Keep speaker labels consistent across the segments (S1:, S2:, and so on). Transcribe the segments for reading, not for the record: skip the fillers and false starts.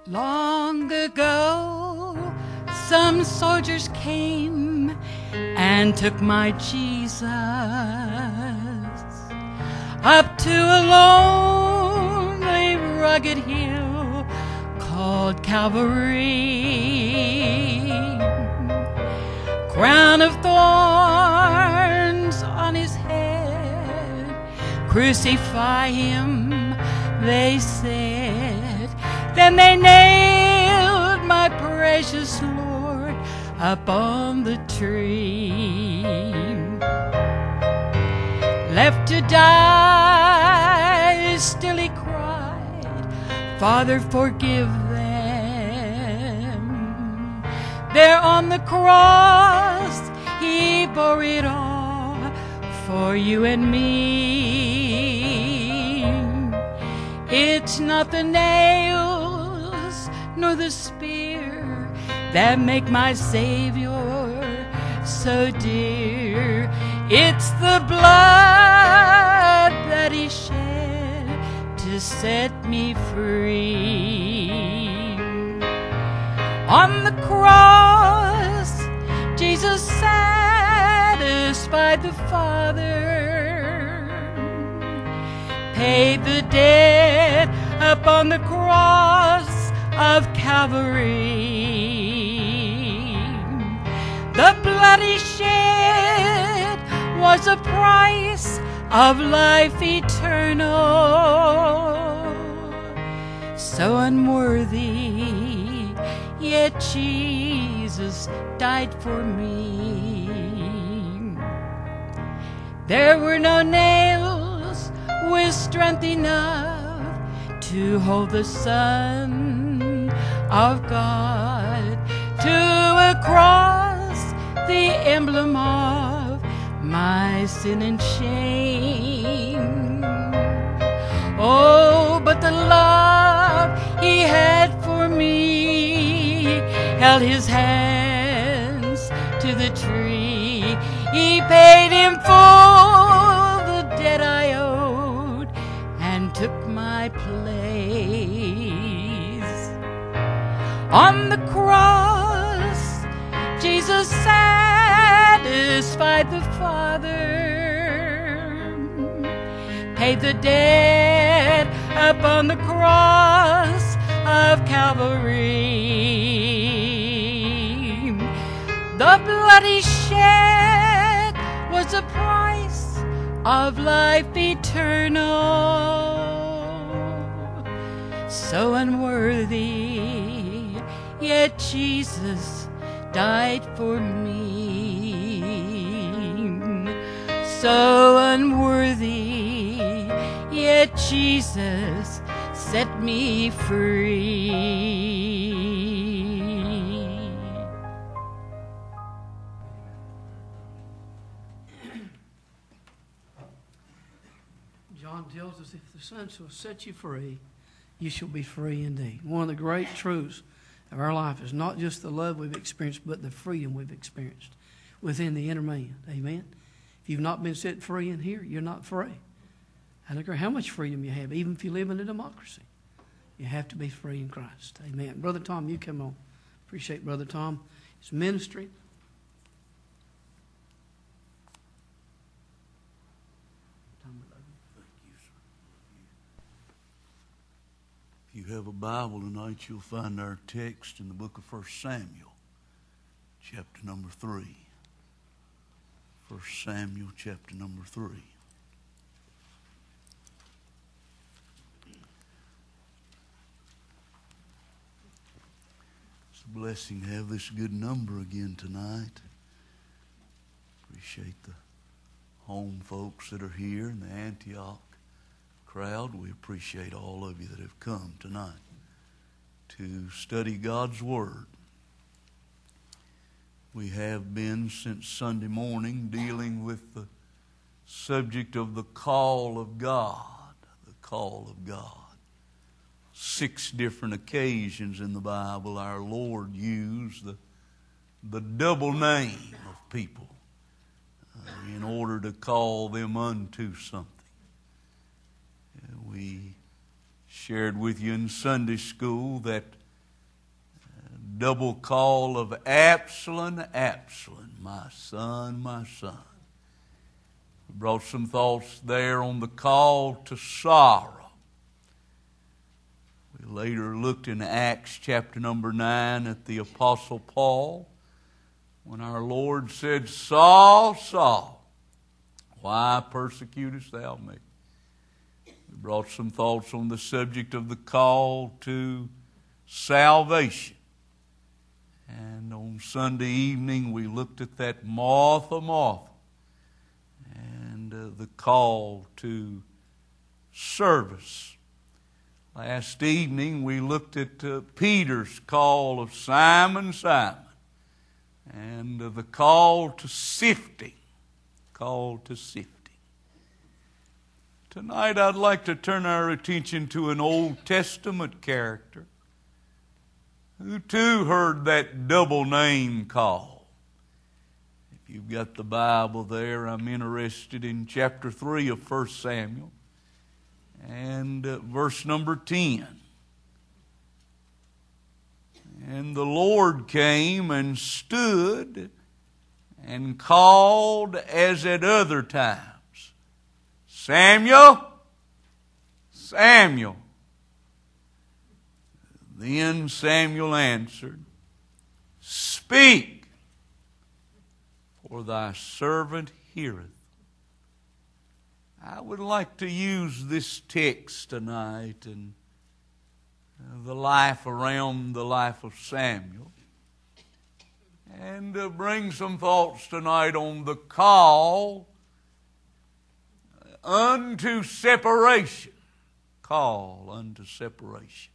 S1: Long ago, some soldiers came and took my Jesus up to a lonely, rugged hill called Calvary. Crown of thorns on his head, crucify him, they said. Then they nailed my precious Lord up on the tree. Left to die, still he cried, Father, forgive them. There on the cross, he bore it all for you and me. It's not the nails nor the spear that make my Savior so dear. It's the blood that he shed to set me free. On the cross, Jesus satisfied the Father, paid the debt upon the cross of Calvary. The blood he shed was a price of life eternal. So unworthy, yet Jesus died for me. There were no nails with strength enough to hold the Son of God to a cross, the emblem of my sin and shame. Oh, but the love he had for me held his hands to the tree. He paid in full the debt I owed and took my place. On the cross, Jesus satisfied the Father, paid the debt upon the cross of Calvary. The blood he shed was a price of life eternal. So unworthy, yet Jesus died for me. So unworthy, yet Jesus set me free.
S2: John tells us, if the Son shall set you free, you shall be free indeed. One of the great truths of our life is not just the love we've experienced, but the freedom we've experienced within the inner man. Amen? If you've not been set free in here, you're not free. I don't care how much freedom you have, even if you live in a democracy. You have to be free in Christ. Amen. Brother Tom, you come on. Appreciate Brother Tom. His ministry.
S3: If you have a Bible tonight, you'll find our text in the book of 1 Samuel, chapter number 3. 1 Samuel, chapter number 3. It's a blessing to have this good number again tonight. Appreciate the home folks that are here and the Antioch crowd. We appreciate all of you that have come tonight to study God's Word. We have been since Sunday morning dealing with the subject of the call of God. The call of God. 6 different occasions in the Bible our Lord used the double name of people in order to call them unto something. We shared with you in Sunday school that double call of Absalom, Absalom, my son, my son. We brought some thoughts there on the call to sorrow. We later looked in Acts chapter number 9 at the Apostle Paul when our Lord said, Saul, Saul, why persecutest thou me? We brought some thoughts on the subject of the call to salvation. And on Sunday evening we looked at that Martha, Martha, and the call to service. Last evening we looked at Peter's call of Simon, Simon, and the call to sifting. Call to sifting. Tonight I'd like to turn our attention to an Old Testament character who too heard that double name call. If you've got the Bible there, I'm interested in chapter 3 of 1 Samuel and verse number 10. And the Lord came and stood and called as at other times, Samuel, Samuel. Then Samuel answered, Speak, for thy servant heareth. I would like to use this text tonight and the life around the life of Samuel and bring some thoughts tonight on the call unto separation. Call unto separation.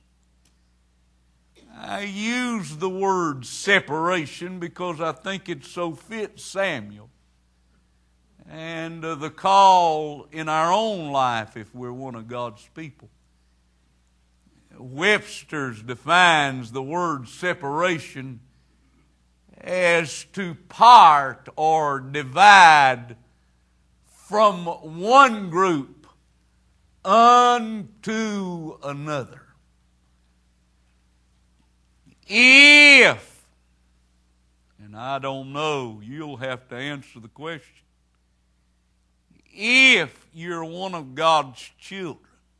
S3: I use the word separation because I think it so fits Samuel and the call in our own life if we're one of God's people. Webster's defines the word separation as to part or divide from one group unto another. If, and I don't know, you'll have to answer the question. If you're one of God's children,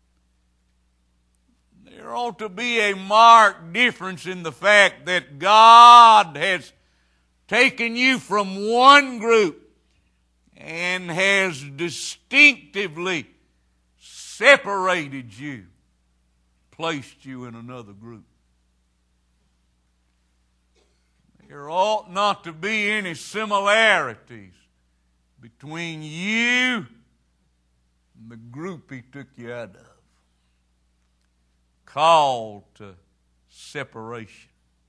S3: there ought to be a marked difference in the fact that God has taken you from one group and has distinctively separated you, placed you in another group. There ought not to be any similarities between you and the group He took you out of. Called to separation.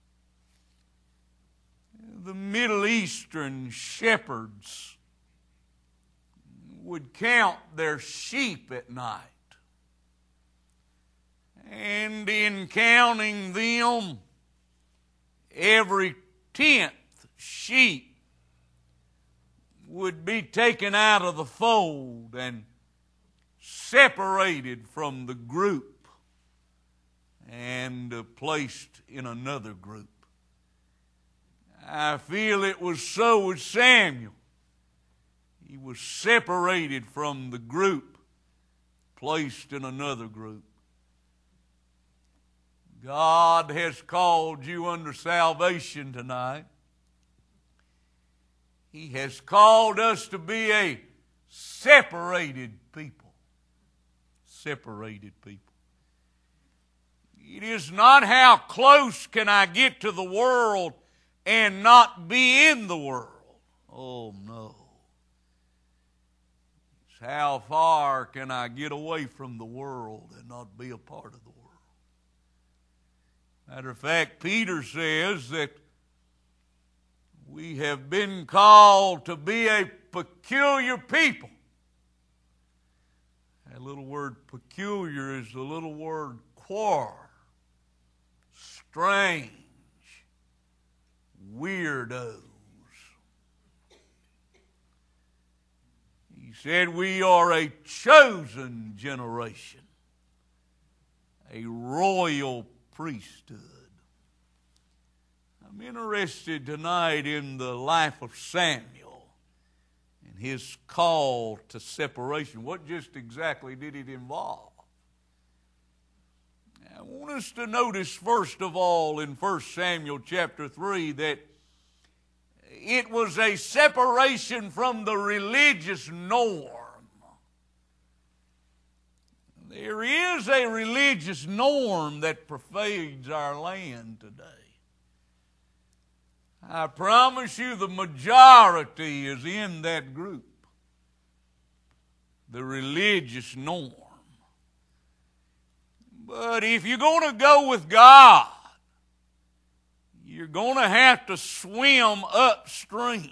S3: The Middle Eastern shepherds would count their sheep at night. And in counting them, every 10th sheep would be taken out of the fold and separated from the group and placed in another group. I feel it was so with Samuel. He was separated from the group, placed in another group. God has called you under salvation tonight. He has called us to be a separated people. Separated people. It is not how close can I get to the world and not be in the world. Oh, no. It's how far can I get away from the world and not be a part of the world. Matter of fact, Peter says that we have been called to be a peculiar people. That little word peculiar is the little word quar. Strange. Weirdos. He said we are a chosen generation. A royal priesthood. I'm interested tonight in the life of Samuel and his call to separation. What just exactly did it involve? I want us to notice, first of all, in 1 Samuel chapter 3, that it was a separation from the religious norm. There is a religious norm that pervades our land today. I promise you the majority is in that group. The religious norm. But if you're going to go with God, you're going to have to swim upstream.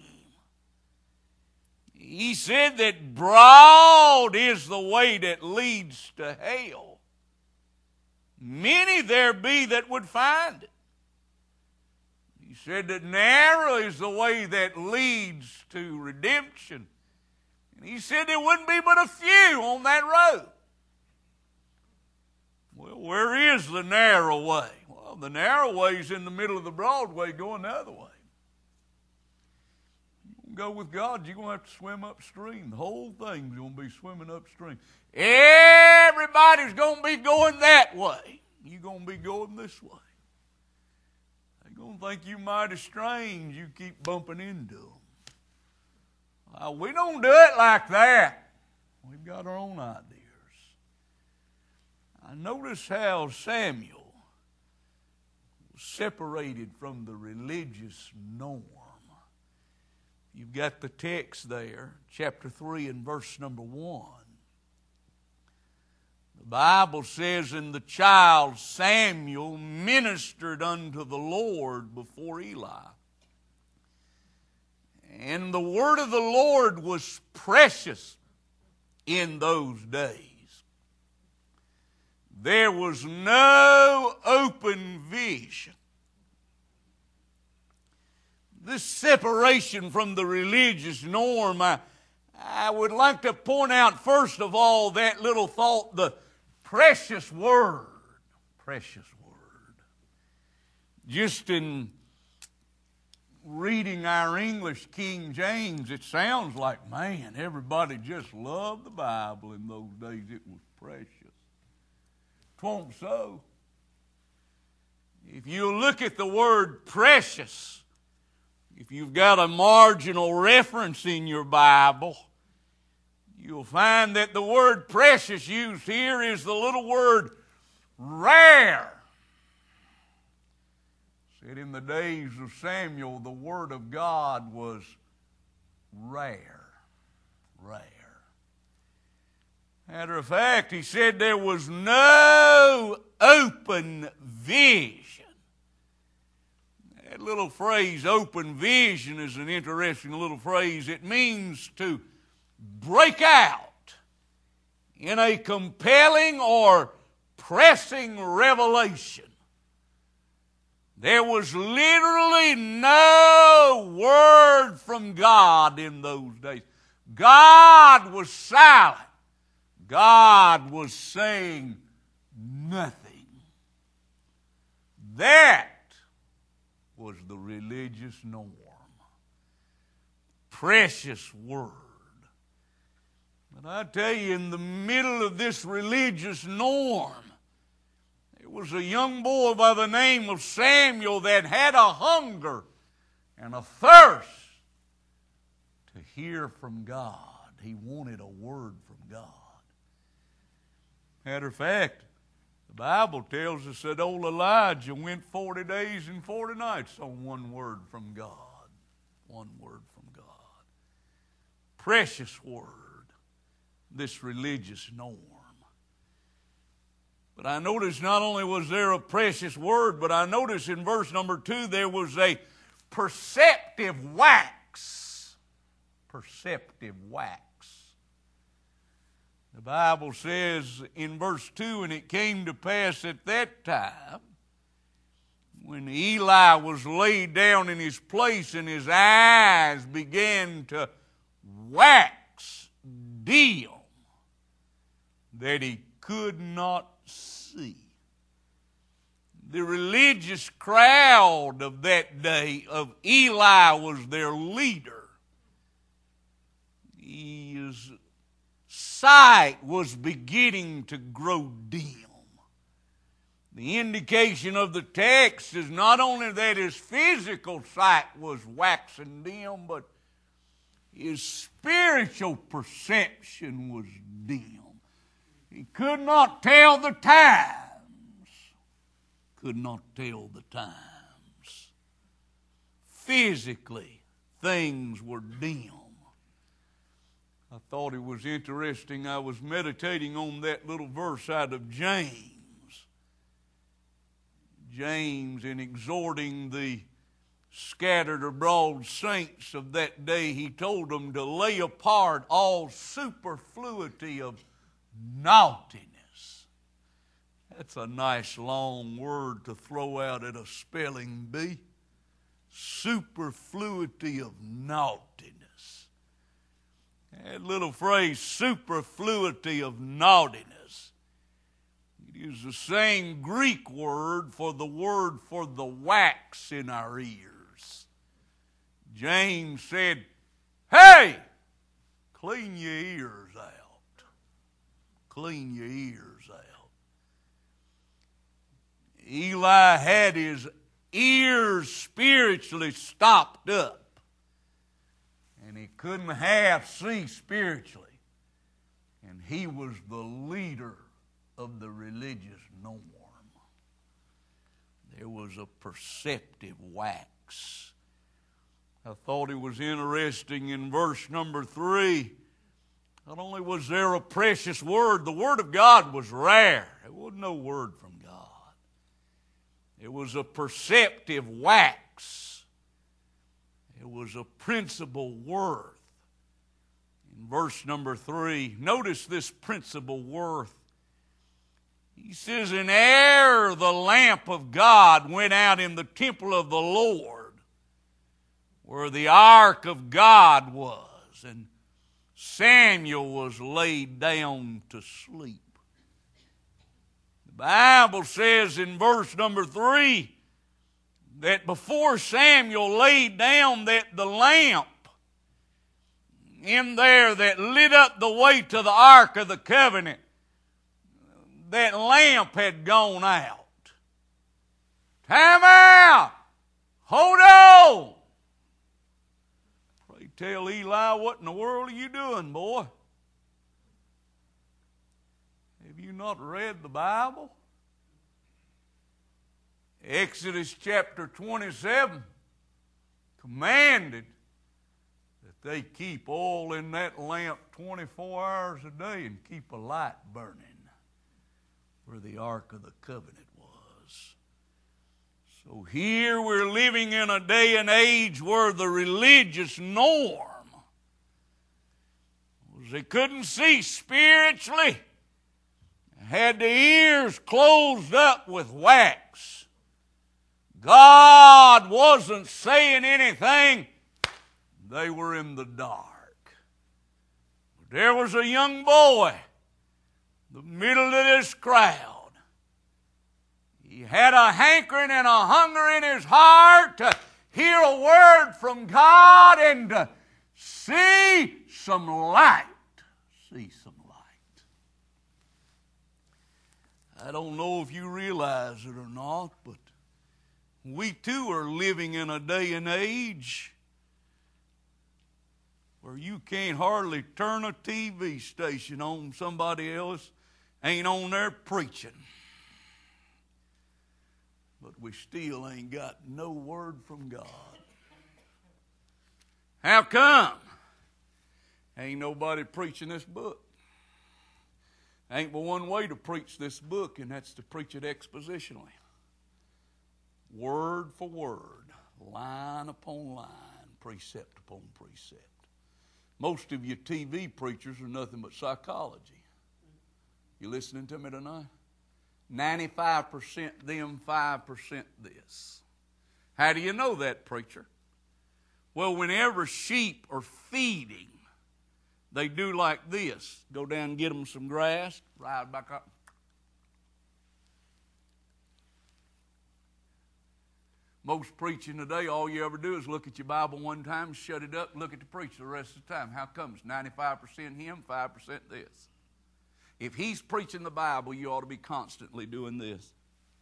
S3: He said that broad is the way that leads to hell. Many there be that would find it. He said that narrow is the way that leads to redemption. And he said there wouldn't be but a few on that road. Well, where is the narrow way? Well, the narrow way is in the middle of the broad way going the other way. You go with God, you're going to have to swim upstream. The whole thing's going to be swimming upstream. Everybody's going to be going that way. You're going to be going this way. They're going to think you mighty strange. You keep bumping into them. We don't do it like that. We've got our own ideas. I notice how Samuel was separated from the religious norm. You've got the text there, chapter 3 and verse number 1. The Bible says, "And the child Samuel ministered unto the Lord before Eli. And the word of the Lord was precious in those days. There was no open vision." This separation from the religious norm, I would like to point out first of all that little thought, the precious word. Precious word. Just in reading our English King James, it sounds like, man, everybody just loved the Bible in those days. It was precious. Twon't so. If you look at the word precious, if you've got a marginal reference in your Bible, you'll find that the word precious used here is the little word rare. Said in the days of Samuel, the Word of God was rare. Rare. Matter of fact, he said there was no open vision. That little phrase, open vision, is an interesting little phrase. It means to break out in a compelling or pressing revelation. There was literally no word from God in those days. God was silent. God was saying nothing. That was the religious norm. Precious word. But I tell you, in the middle of this religious norm, there was a young boy by the name of Samuel that had a hunger and a thirst to hear from God. He wanted a word from God. Matter of fact, the Bible tells us that old Elijah went 40 days and 40 nights on one word from God. One word from God. Precious word, this religious norm. But I notice not only was there a precious word, but I notice in verse number 2 there was a perceptive wax. Perceptive wax. The Bible says in verse 2, "And it came to pass at that time, when Eli was laid down in his place and his eyes began to wax dim, that he could not see." the religious crowd of that day, of Eli was their leader. His sight was beginning to grow dim. The indication of the text is not only that his physical sight was waxing dim, but his spiritual perception was dim. He could not tell the times. Could not tell the times. Physically, things were dim. I thought it was interesting. I was meditating on that little verse out of James. James, in exhorting the scattered abroad saints of that day, he told them to lay apart all superfluity of naughtiness. That's a nice long word to throw out at a spelling bee. Superfluity of naughtiness. That little phrase, superfluity of naughtiness, it is the same Greek word for the wax in our ears. James said, hey, clean your ears out. Clean your ears out. Eli had his ears spiritually stopped up, and he couldn't half see spiritually. And he was the leader of the religious norm. There was a perceptive wax. I thought it was interesting in verse number 3. Not only was there a precious word, the Word of God was rare. There wasn't no word from God. It was a perceptive wax. It was a principal worth. In verse number 3, notice this principal worth. He says, "And ere the lamp of God went out in the temple of the Lord, where the ark of God was, and Samuel was laid down to sleep." The Bible says in verse number 3 that before Samuel laid down, that the lamp in there that lit up the way to the Ark of the Covenant, that lamp had gone out. Time out! Hold on! Pray tell Eli, what in the world are you doing, boy? Have you not read the Bible? Exodus chapter 27 commanded that they keep oil in that lamp 24 hours a day and keep a light burning where the Ark of the Covenant was. So here we're living in a day and age where the religious norm was they couldn't see spiritually, had the ears closed up with wax. God wasn't saying anything. They were in the dark. There was a young boy in the middle of this crowd. He had a hankering and a hunger in his heart to hear a word from God and to see some light. See some light. I don't know if you realize it or not, but we too are living in a day and age where you can't hardly turn a TV station on, somebody else ain't on there preaching. But we still ain't got no word from God. How come? Ain't nobody preaching this book. Ain't but one way to preach this book, and that's to preach it expositionally. Word for word, line upon line, precept upon precept. Most of you TV preachers are nothing but psychology. You listening to me tonight? 95% them, 5% this. How do you know that, preacher? Well, whenever sheep are feeding, they do like this. Go down and get them some grass, ride back up. Most preaching today, all you ever do is look at your Bible one time, shut it up, and look at the preacher the rest of the time. How come? It's 95% him, 5% this. If he's preaching the Bible, you ought to be constantly doing this.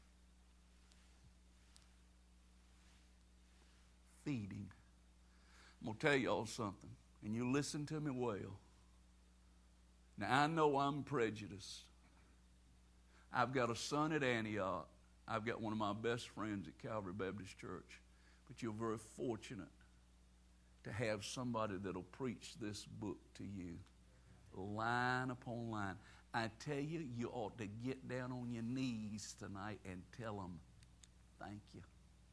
S3: Feeding. I'm going to tell y'all something, and you listen to me well. Now, I know I'm prejudiced. I've got a son at Antioch. I've got one of my best friends at Calvary Baptist Church. But you're very fortunate to have somebody that'll preach this book to you, line upon line. I tell you, you ought to get down on your knees tonight and tell them, thank you.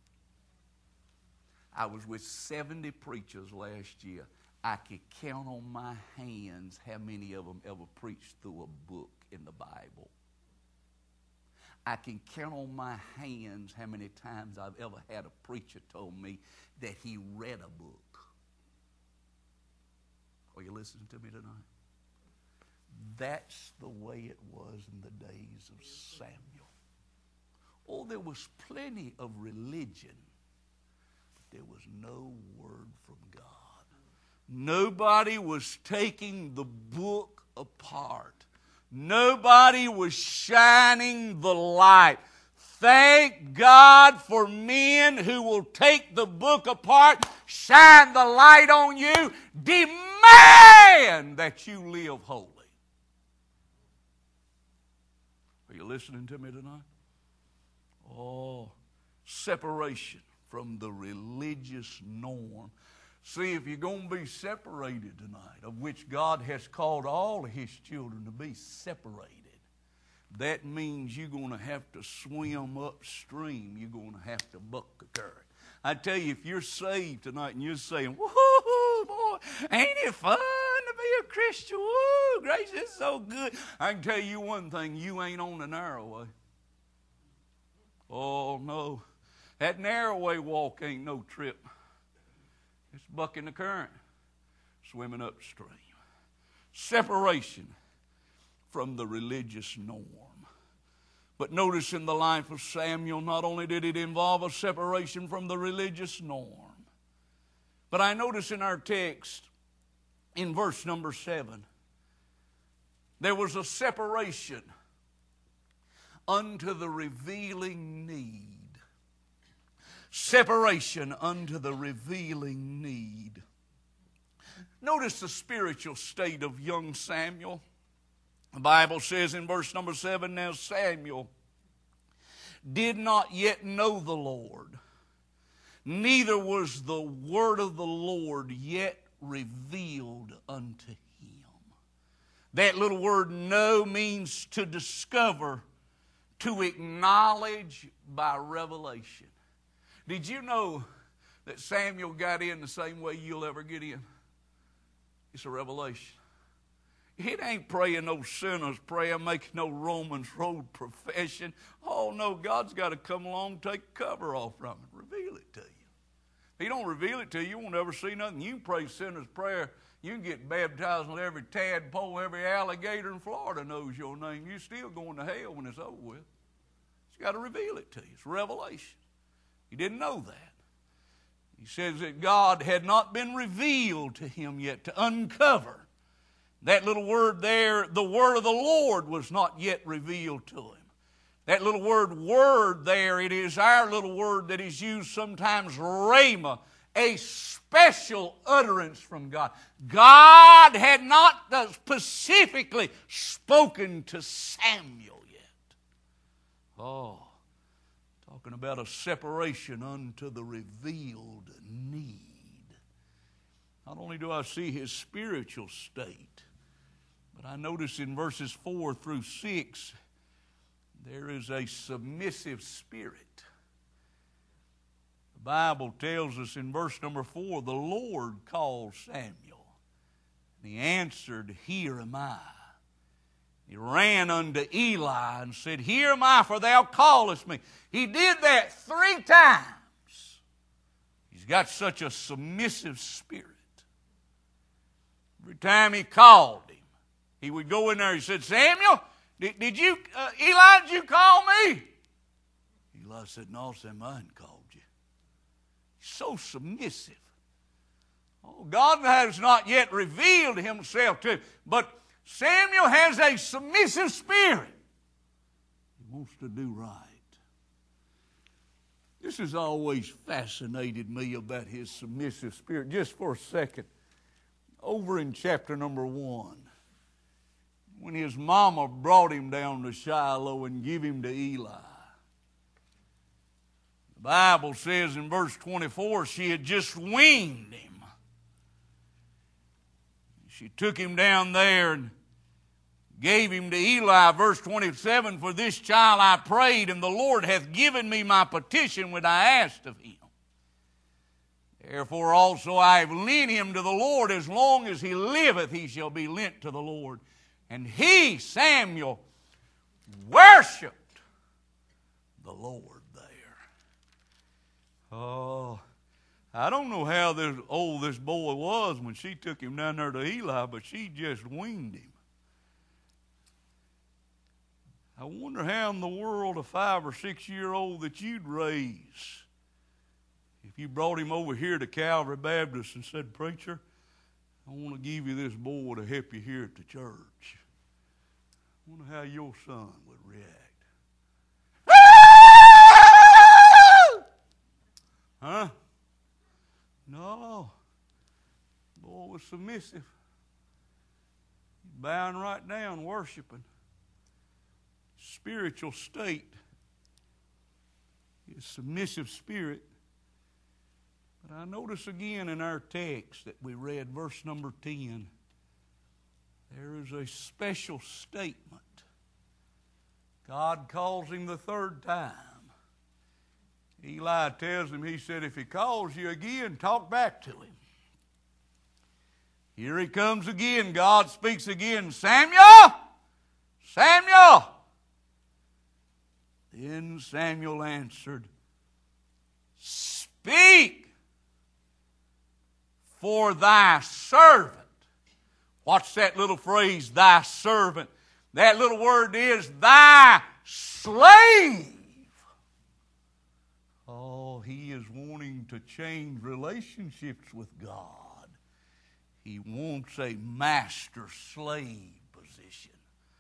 S3: I was with 70 preachers last year. I could count on my hands how many of them ever preached through a book in the Bible. I can count on my hands how many times I've ever had a preacher told me that he read a book. Are you listening to me tonight? That's the way it was in the days of Samuel. Oh, there was plenty of religion, but there was no word from God. Nobody was taking the book apart. Nobody was shining the light. Thank God for men who will take the book apart, shine the light on you, demand that you live holy. Are you listening to me tonight? Oh, separation from the religious norm. See, if you're going to be separated tonight, of which God has called all of His children to be separated, that means you're going to have to swim upstream. You're going to have to buck the current. I tell you, if you're saved tonight and you're saying, woo, boy, ain't it fun to be a Christian? Woo, gracious, it's so good. I can tell you one thing, you ain't on the narrow way. Oh, no. That narrow way walk ain't no trip. It's bucking the current, swimming upstream. Separation from the religious norm. But notice in the life of Samuel, not only did it involve a separation from the religious norm, but I notice in our text, in verse number 7, there was a separation unto the revealing need. Separation unto the revealing need. Notice the spiritual state of young Samuel. The Bible says in verse number 7, now Samuel did not yet know the Lord, neither was the word of the Lord yet revealed unto him. That little word know means to discover, to acknowledge by revelation. Did you know that Samuel got in the same way you'll ever get in? It's a revelation. It ain't praying no sinner's prayer, making no Romans Road profession. Oh, no, God's got to come along and take the cover off from it, reveal it to you. If He don't reveal it to you, you won't ever see nothing. You can pray sinner's prayer. You can get baptized with every tadpole, every alligator in Florida knows your name. You're still going to hell when it's over with. He's got to reveal it to you. It's revelation. He didn't know that. He says that God had not been revealed to him yet, to uncover. That little word there, the word of the Lord was not yet revealed to him. That little word there, it is our little word that is used sometimes, rhema, a special utterance from God. God had not specifically spoken to Samuel yet. Oh. Talking about a separation unto the revealed need. Not only do I see his spiritual state, but I notice in verses 4 through 6, there is a submissive spirit. The Bible tells us in verse number 4, the Lord called Samuel, and he answered, here am I. He ran unto Eli and said, here am I, for thou callest me. He did that 3 times. He's got such a submissive spirit. Every time he called him, he would go in there. He said, Samuel, did you, Eli, did you call me? Eli said, no, Sam, I hadn't called you. He's so submissive. Oh, God has not yet revealed himself to him, but Samuel has a submissive spirit. He wants to do right. This has always fascinated me about his submissive spirit. Just for a second, over in chapter number 1, when his mama brought him down to Shiloh and gave him to Eli, the Bible says in verse 24, she had just weaned him. She took him down there and gave him to Eli. Verse 27, for this child I prayed, and the Lord hath given me my petition which I asked of him. Therefore also I have lent him to the Lord. As long as he liveth, he shall be lent to the Lord. And he, Samuel, worshipped the Lord there. Oh, I don't know how old this boy was when she took him down there to Eli, but she just weaned him. I wonder how in the world a 5 or 6 year old that you'd raise if you brought him over here to Calvary Baptist and said, preacher, I want to give you this boy to help you here at the church. I wonder how your son would react. Huh? No. The boy was submissive. Bowing right down, worshiping. Spiritual state. His submissive spirit. But I notice again in our text that we read, verse number 10, there is a special statement. God calls him the 3rd time. Eli tells him, he said, if he calls you again, talk back to him. Here he comes again. God speaks again. Samuel! Samuel! Then Samuel answered, speak, for thy servant. What's that little phrase, thy servant? That little word is thy slave. Oh, he is wanting to change relationships with God. He wants a master-slave position.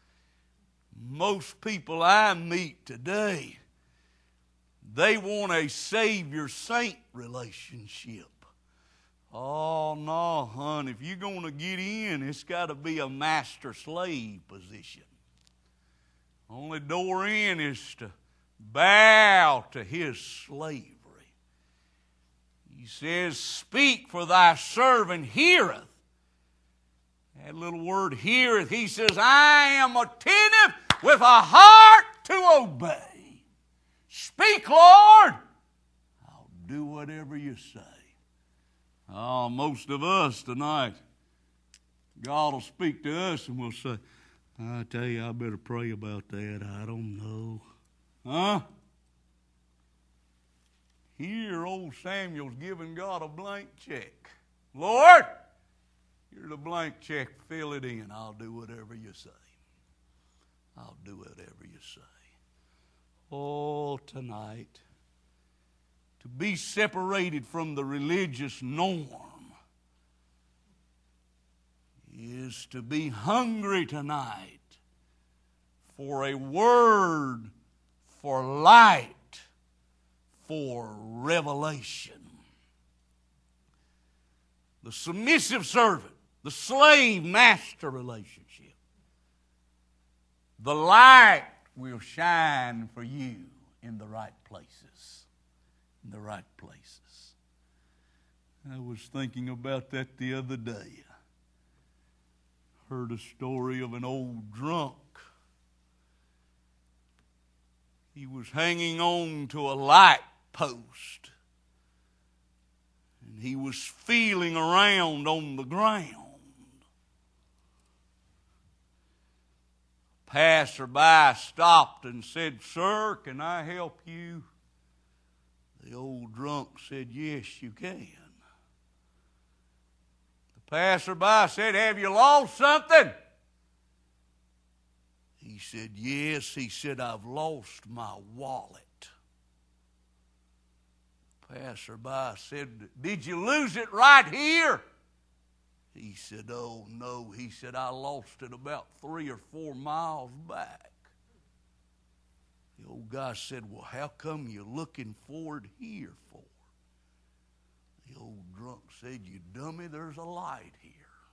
S3: Most people I meet today, they want a Savior-saint relationship. Oh, no, hon, if you're going to get in, it's got to be a master-slave position. Only door in is to bow to his slavery. He says, speak, for thy servant heareth. That little word heareth, he says, I am attentive with a heart to obey. Speak, Lord. I'll do whatever you say. Oh, most of us tonight, God will speak to us and we'll say, I tell you, I better pray about that. I don't know. Huh? Here, old Samuel's giving God a blank check. Lord, here's a blank check. Fill it in. I'll do whatever you say. I'll do whatever you say. Oh, tonight, to be separated from the religious norm is to be hungry tonight for a word, for light, for revelation. The submissive servant, the slave-master relationship. The light will shine for you in the right places. In the right places. I was thinking about that the other day. Heard a story of an old drunk. He was hanging on to a light post. And he was feeling around on the ground. Passerby stopped and said, Sir, can I help you? The old drunk said, Yes, you can. The passerby said, Have you lost something? He said, Yes. He said, I've lost my wallet. Passerby said, "Did you lose it right here?" He said, "Oh, no." He said, "I lost it about 3 or 4 miles back." The old guy said, "Well, how come you're looking for it here for?" The old drunk said, "You dummy, there's a light here."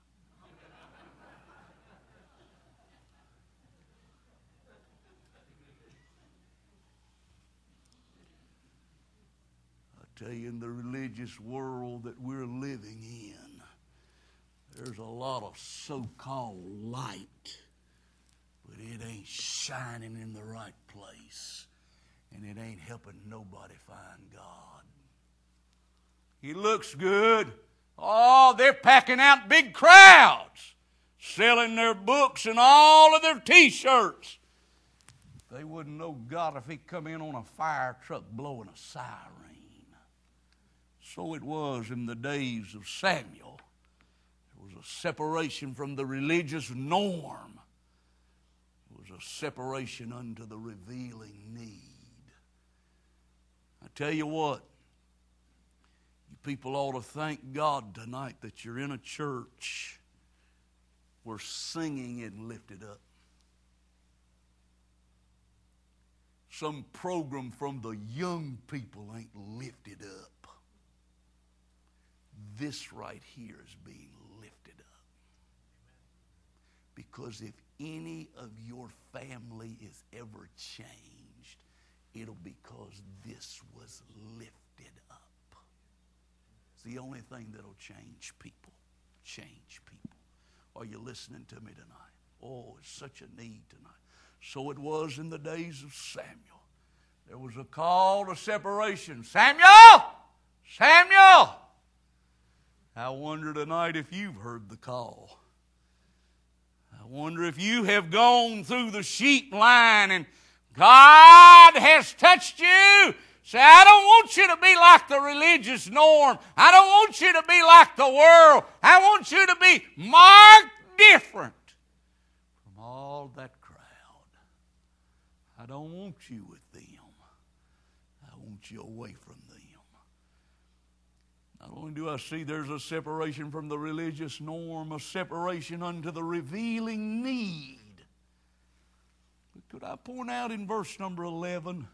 S3: I tell you, in the religious world that we're living in, there's a lot of so-called light, but it ain't shining in the right place, and it ain't helping nobody find God. He looks good. Oh, they're packing out big crowds, selling their books and all of their T-shirts. They wouldn't know God if He'd come in on a fire truck blowing a siren. So it was in the days of Samuel. There was a separation from the religious norm. It was a separation unto the revealing need. I tell you what, you people ought to thank God tonight that you're in a church where singing is lifted up. Some program from the young people ain't lifted up. This right here is being lifted up. Because if any of your family is ever changed, it'll be because this was lifted up. It's the only thing that'll change people. Change people. Are you listening to me tonight? Oh, it's such a need tonight. So it was in the days of Samuel. There was a call to separation. Samuel! Samuel! I wonder tonight if you've heard the call. I wonder if you have gone through the sheep line and God has touched you. Say, I don't want you to be like the religious norm. I don't want you to be like the world. I want you to be marked different from all that crowd. I don't want you with them. I want you away from them. Not only do I see there's a separation from the religious norm, a separation unto the revealing need. But could I point out in verse number 11,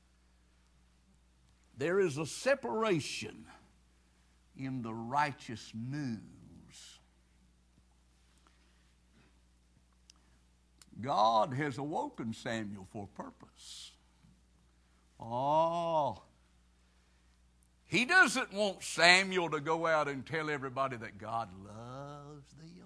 S3: there is a separation in the righteous news. God has awoken Samuel for a purpose. Oh, He doesn't want Samuel to go out and tell everybody that God loves them.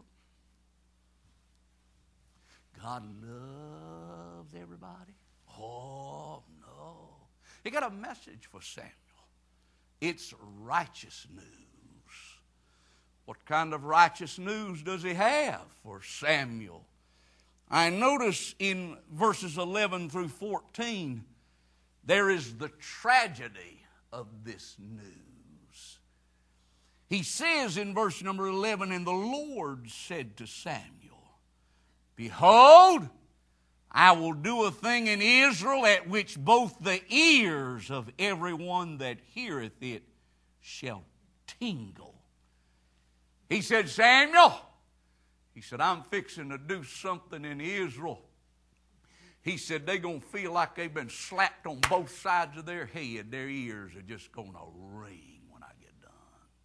S3: God loves everybody. Oh, no. He got a message for Samuel. It's righteous news. What kind of righteous news does he have for Samuel? I notice in verses 11 through 14, there is the tragedy of this news. He says in verse number 11, "And the Lord said to Samuel, Behold, I will do a thing in Israel at which both the ears of everyone that heareth it shall tingle." He said, Samuel, he said, I'm fixing to do something in Israel. He said they're going to feel like they've been slapped on both sides of their head. Their ears are just going to ring when I get done.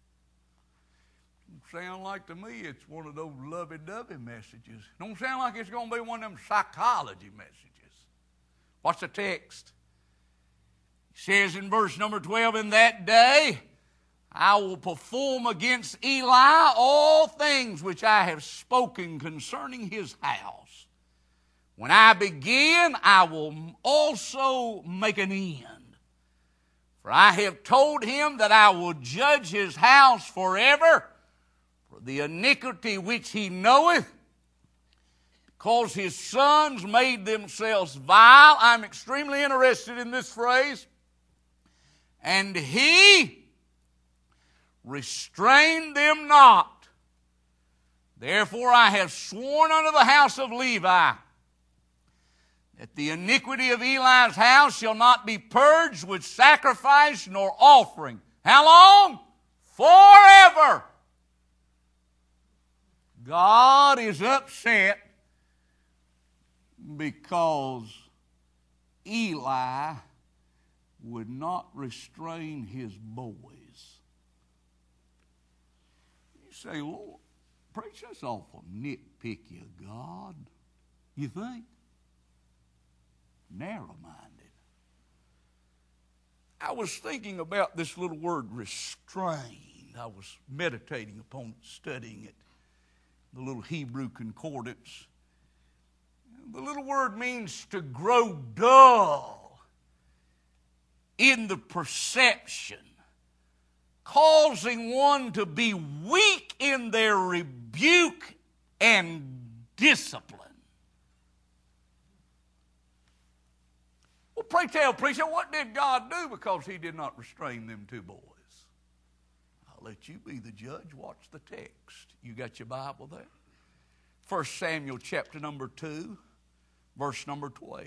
S3: Don't sound like to me it's one of those lovey-dovey messages. Don't sound like it's going to be one of them psychology messages. What's the text? It says in verse number 12, "In that day I will perform against Eli all things which I have spoken concerning his house. When I begin, I will also make an end. For I have told him that I will judge his house forever for the iniquity which he knoweth, because his sons made themselves vile." I'm extremely interested in this phrase. "And he restrained them not. Therefore I have sworn unto the house of Levi that the iniquity of Eli's house shall not be purged with sacrifice nor offering. How long? Forever. God is upset because Eli would not restrain his boys. You say, Lord, preach, that's awful nitpicky of God. You think? Narrow-minded. I was thinking about this little word, restrain. I was meditating upon it, studying it, the little Hebrew concordance. The little word means to grow dull in the perception, causing one to be weak in their rebuke and discipline. Well, pray tell, preacher, what did God do because He did not restrain them two boys? I'll let you be the judge. Watch the text. You got your Bible there? 1 Samuel chapter number 2, verse number 12.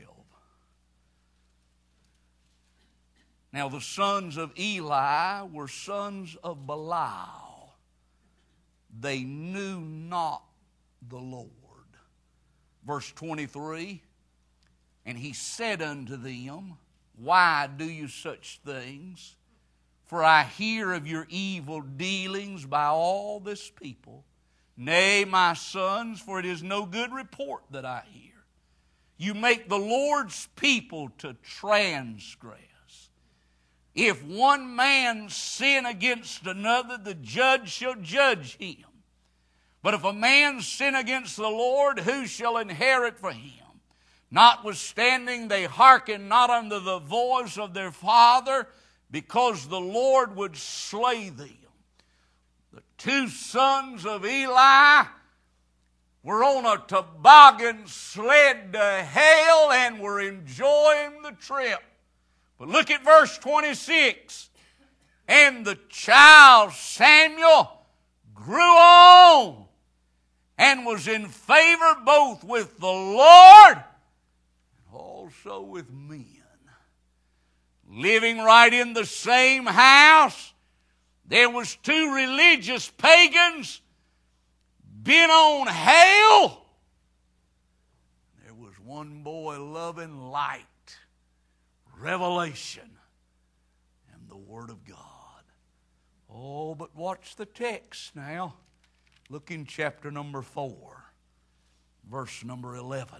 S3: Now the sons of Eli were sons of Belial. They knew not the Lord. Verse 23, and he said unto them, why do you such things? For I hear of your evil dealings by all this people. Nay, my sons, for it is no good report that I hear. You make the Lord's people to transgress. If one man sin against another, the judge shall judge him. But if a man sin against the Lord, who shall inherit for him? Notwithstanding, they hearken not unto the voice of their father, because the Lord would slay them. The two sons of Eli were on a toboggan sled to hell and were enjoying the trip. But look at verse 26. And the child Samuel grew on and was in favor both with the Lord and also with men. Living right in the same house, there was two religious pagans bent on hell. There was one boy loving light, revelation, and the Word of God. Oh, but watch the text now. Look in chapter number 4, verse number 11.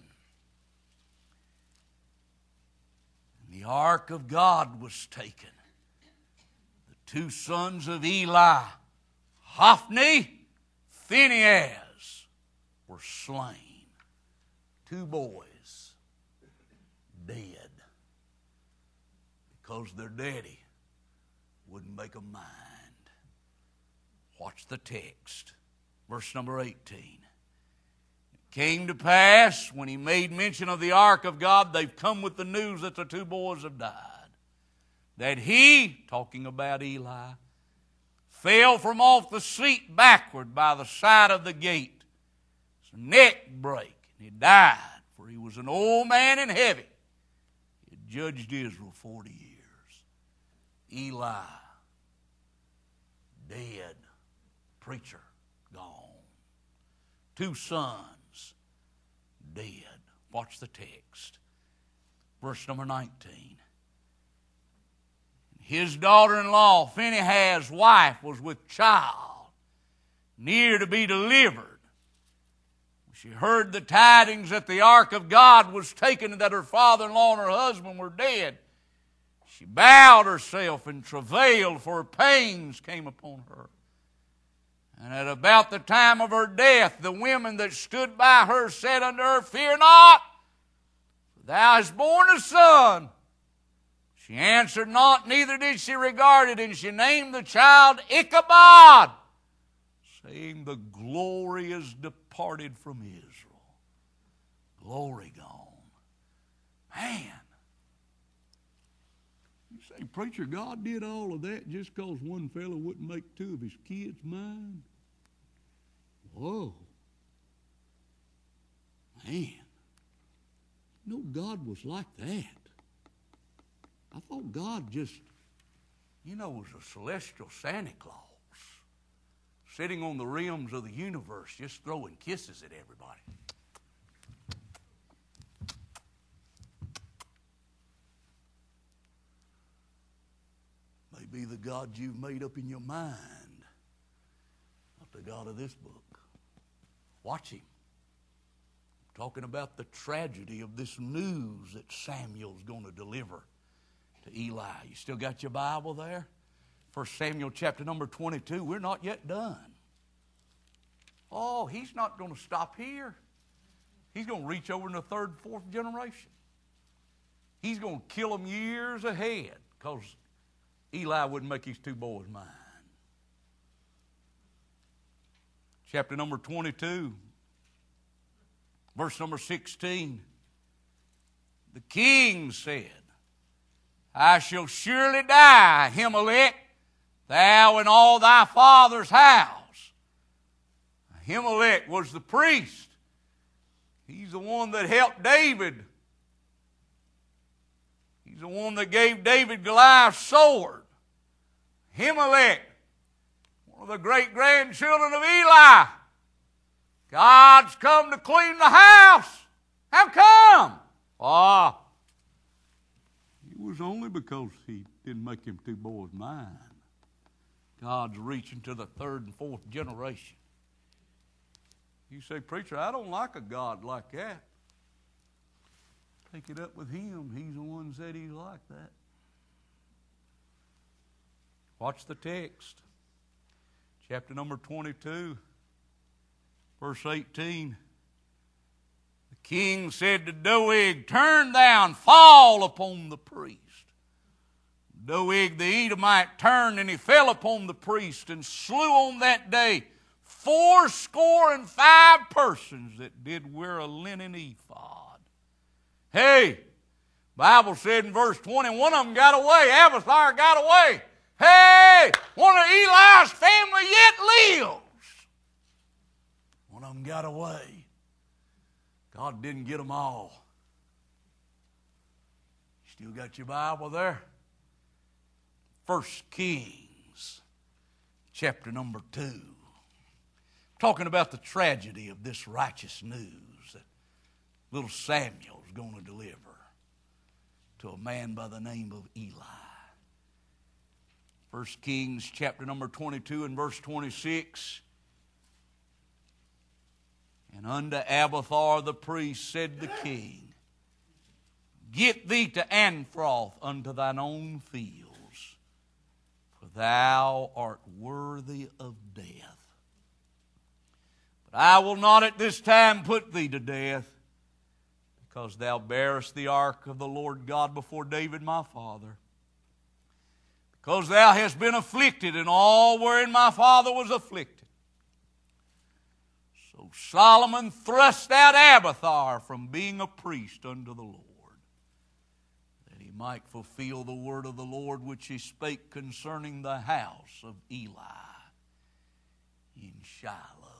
S3: And the ark of God was taken. The two sons of Eli, Hophni, Phinehas, were slain. Two boys dead because their daddy wouldn't make them mind. Watch the text. Verse number 18. It came to pass when he made mention of the ark of God, they've come with the news that the two boys have died, that he, talking about Eli, fell from off the seat backward by the side of the gate. His neck brake, and he died, for he was an old man and heavy. He had judged Israel 40 years. Eli, dead. Preacher, gone. Two sons, dead. Watch the text. Verse number 19. His daughter-in-law, Phinehas' wife, was with child, near to be delivered. She heard the tidings that the ark of God was taken and that her father-in-law and her husband were dead. She bowed herself and travailed, for her pains came upon her. And at about the time of her death, the women that stood by her said unto her, fear not, for thou hast borne a son. She answered not, neither did she regard it, and she named the child Ichabod, saying, the glory is departed from Israel. Glory gone. Man. You say, preacher, God did all of that just because one fellow wouldn't make two of his kids mine? Whoa. Man. No, God was like that. I thought God just, was a celestial Santa Claus sitting on the rims of the universe just throwing kisses at everybody. Maybe the God you've made up in your mind, not the God of this book. Watch him. Talking about the tragedy of this news that Samuel's going to deliver to Eli. You still got your Bible there? 1 Samuel chapter number 22. We're not yet done. Oh, he's not going to stop here. He's going to reach over in the third and fourth generation. He's going to kill them years ahead because Eli wouldn't make his two boys mine. Chapter number 22, verse number 16. The king said, I shall surely die, Ahimelech, thou and all thy father's house. Ahimelech was the priest. He's the one that helped David. He's the one that gave David Goliath's sword. Ahimelech, one of the great-grandchildren of Eli. God's come to clean the house. How come? It was only because he didn't make him two boys mine. God's reaching to the third and fourth generation. You say, preacher, I don't like a God like that. Take it up with him. He's the one that said he's like that. Watch the text. Chapter number 22, verse 18. The king said to Doeg, turn thou and fall upon the priest. Doeg the Edomite turned and he fell upon the priest and slew on that day fourscore persons that did wear a linen ephod. Hey, Bible said in verse 20, one of them got away. Abiathar got away. Hey, one of Eli's family yet lives. One of them got away. God didn't get them all. You still got your Bible there? 1 Kings, chapter number 2. Talking about the tragedy of this righteous news that little Samuel's going to deliver to a man by the name of Eli. 1 Kings chapter number 22 and verse 26. And unto Abiathar the priest said the king, get thee to Anthroth unto thine own fields, for thou art worthy of death. But I will not at this time put thee to death, because thou bearest the ark of the Lord God before David my father. Because thou hast been afflicted in all wherein my father was afflicted. So Solomon thrust out Abiathar from being a priest unto the Lord, that he might fulfill the word of the Lord which he spake concerning the house of Eli in Shiloh.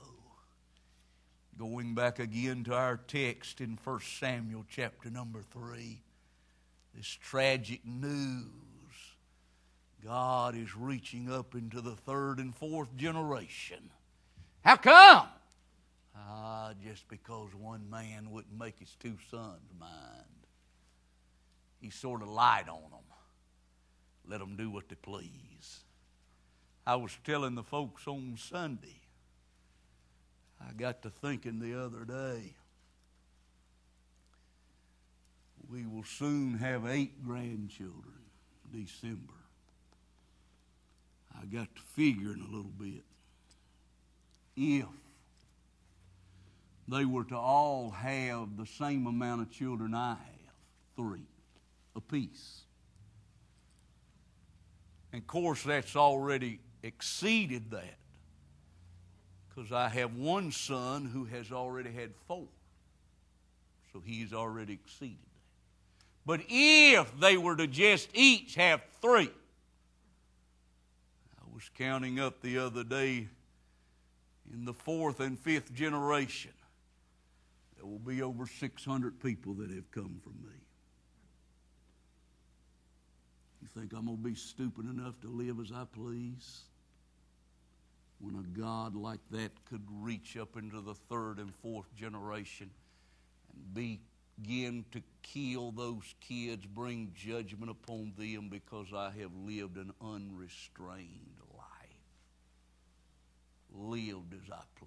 S3: Going back again to our text in 1 Samuel chapter number 3, this tragic news. God is reaching up into the third and fourth generation. How come? Just because one man wouldn't make his two sons mind. He sort of lied on them. Let them do what they please. I was telling the folks on Sunday, I got to thinking the other day, we will soon have 8 grandchildren December. I got to figuring a little bit. If they were to all have the same amount of children I have, 3 apiece. And of course that's already exceeded that, because I have one son who has already had 4. So he's already exceeded that. But if they were to just each have 3, I was counting up the other day, in the 4th and 5th generation, There will be over 600 people that have come from me. You think I'm going to be stupid enough to live as I please? When a God like that could reach up into the third and fourth generation and begin to kill those kids, bring judgment upon them because I have lived an unrestrained life, lived as I please.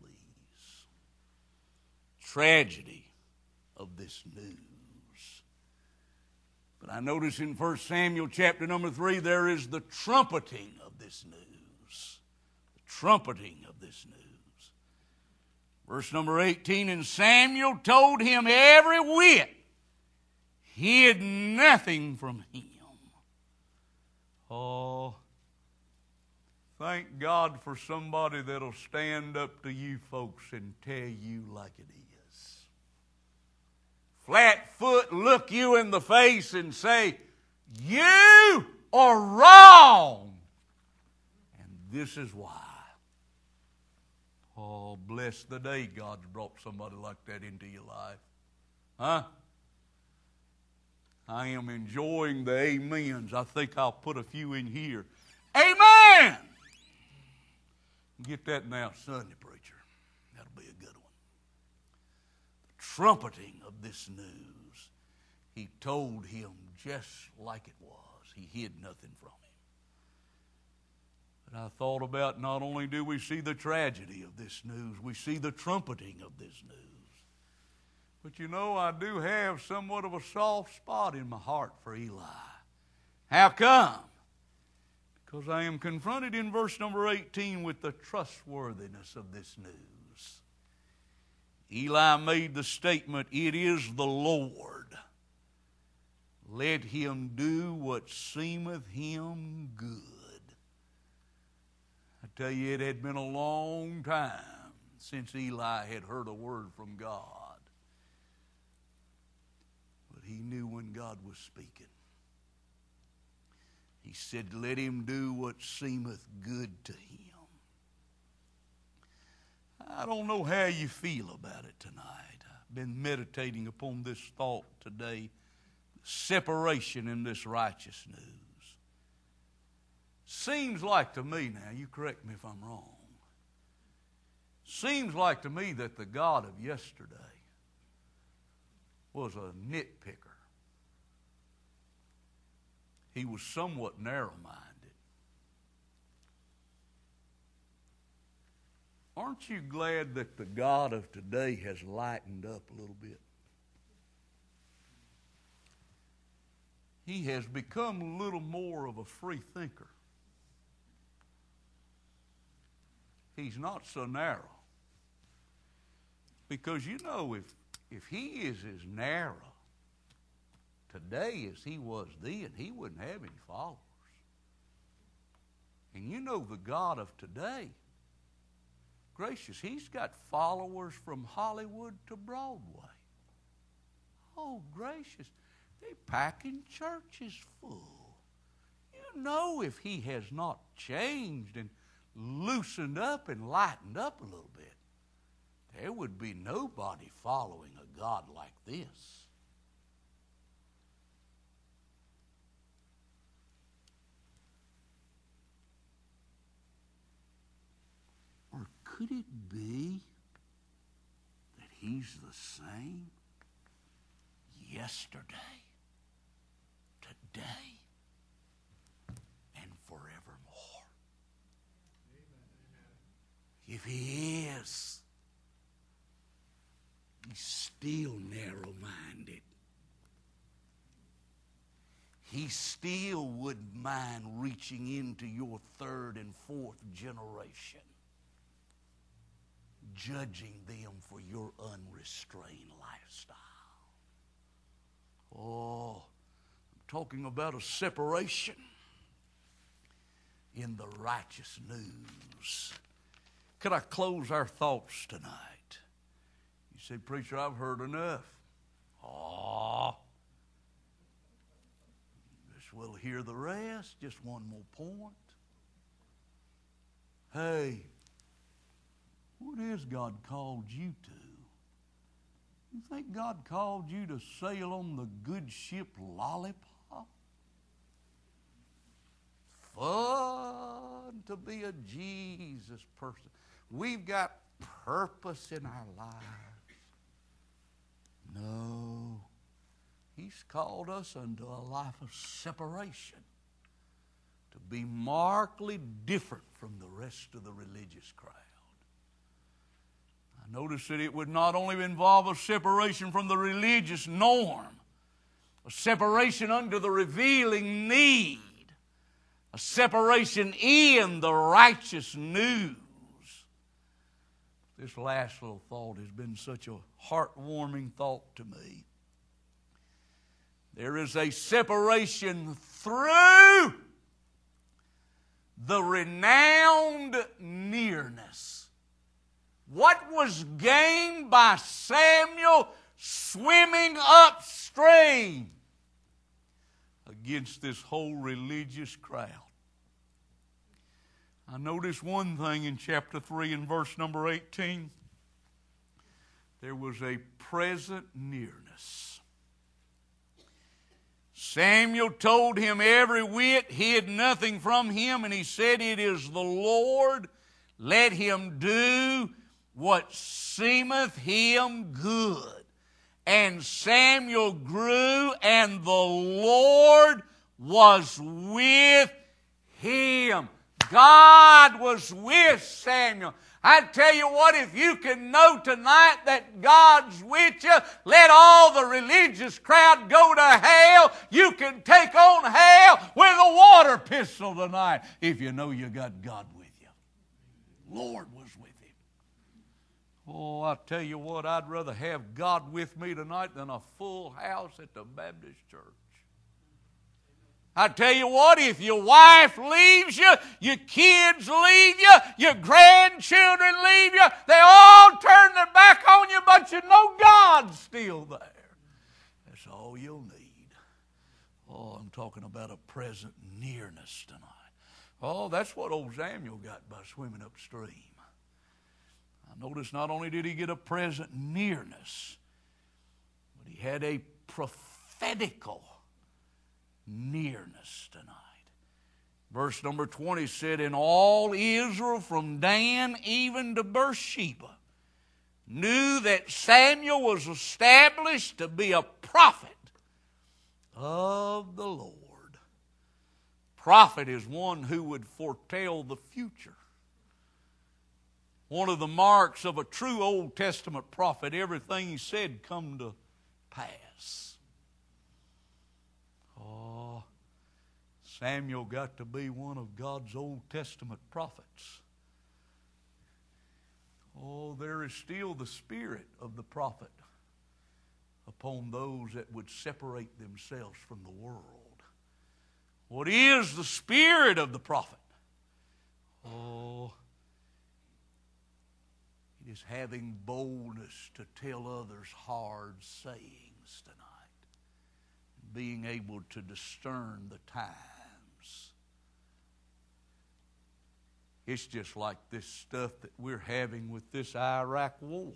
S3: Tragedy of this news. But I notice in 1 Samuel chapter number 3, there is the trumpeting of this news. The trumpeting of this news. Verse number 18, and Samuel told him every whit, hid nothing from him. Oh, thank God for somebody that'll stand up to you folks and tell you like it is. Flat foot look you in the face and say, you are wrong. And this is why. Oh, bless the day God's brought somebody like that into your life. Huh? I am enjoying the amens. I think I'll put a few in here. Amen! Get that now, Sunday, preacher. That'll be a good one. The trumpeting of this news. He told him just like it was. He hid nothing from him. But I thought about, not only do we see the tragedy of this news, we see the trumpeting of this news. But you know, I do have somewhat of a soft spot in my heart for Eli. How come? Because I am confronted in verse number 18 with the trustworthiness of this news. Eli made the statement, it is the Lord. Let him do what seemeth him good. I tell you, it had been a long time since Eli had heard a word from God. But he knew when God was speaking. He said, let him do what seemeth good to him. I don't know how you feel about it tonight. I've been meditating upon this thought today. Separation in this righteous news. Seems like to me, now you correct me if I'm wrong, seems like to me that the God of yesterday was a nitpicker. He was somewhat narrow-minded. Aren't you glad that the God of today has lightened up a little bit? He has become a little more of a free thinker. He's not so narrow. Because you know, if he is as narrow today as he was then, he wouldn't have any followers. And you know the God of today, gracious, he's got followers from Hollywood to Broadway. Oh, gracious, they're packing churches full. You know, if he has not changed and loosened up and lightened up a little bit, there would be nobody following a God like this. Or could it be that he's the same yesterday, today, and forevermore? If he is, he's still narrow-minded. He still wouldn't mind reaching into your third and fourth generation, judging them for your unrestrained lifestyle. Oh, I'm talking about a separation in the righteous news. Could I close our thoughts tonight? You say, preacher, I've heard enough. Oh, just we'll hear the rest. Just one more point. Hey, what has God called you to? You think God called you to sail on the good ship Lollipop? Fun to be a Jesus person. We've got purpose in our lives. No. He's called us unto a life of separation, to be markedly different from the rest of the religious crowd. I noticed that it would not only involve a separation from the religious norm, a separation under the revealing need, a separation in the righteous news. This last little thought has been such a heartwarming thought to me. There is a separation through the renowned nearness. What was gained by Samuel swimming upstream against this whole religious crowd? I noticed one thing in chapter 3 and verse number 18. There was a present nearness. Samuel told him every whit, hid nothing from him, and he said, "It is the Lord. Let him do what seemeth him good." And Samuel grew, and the Lord was with him. God was with Samuel. I tell you what, if you can know tonight that God's with you, let all the religious crowd go to hell. You can take on hell with a water pistol tonight if you know you got God with you. Lord was with him. Oh, I tell you what, I'd rather have God with me tonight than a full house at the Baptist church. I tell you what, if your wife leaves you, your kids leave you, your grandchildren leave you, they all turn their back on you, but you know God's still there. That's all you'll need. Oh, I'm talking about a present nearness tonight. Oh, that's what old Samuel got by swimming upstream. I notice not only did he get a present nearness, but he had a prophetical nearness tonight. Verse number 20 said, "And all Israel from Dan even to Beersheba knew that Samuel was established to be a prophet of the Lord." Prophet is one who would foretell the future. One of the marks of a true Old Testament prophet, everything he said come to pass. Oh, Samuel got to be one of God's Old Testament prophets. Oh, there is still the spirit of the prophet upon those that would separate themselves from the world. What is the spirit of the prophet? Oh, it is having boldness to tell others hard sayings tonight. Being able to discern the times. It's just like this stuff that we're having with this Iraq war.